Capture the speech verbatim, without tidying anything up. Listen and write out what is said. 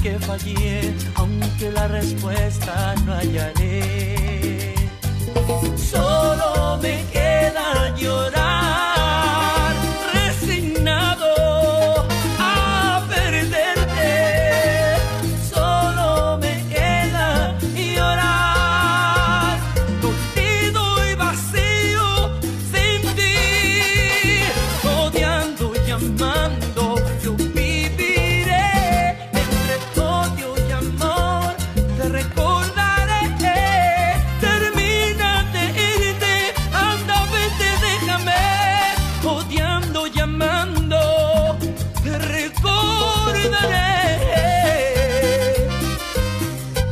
que fallé, aunque la respuesta no hallaré. Solo me queda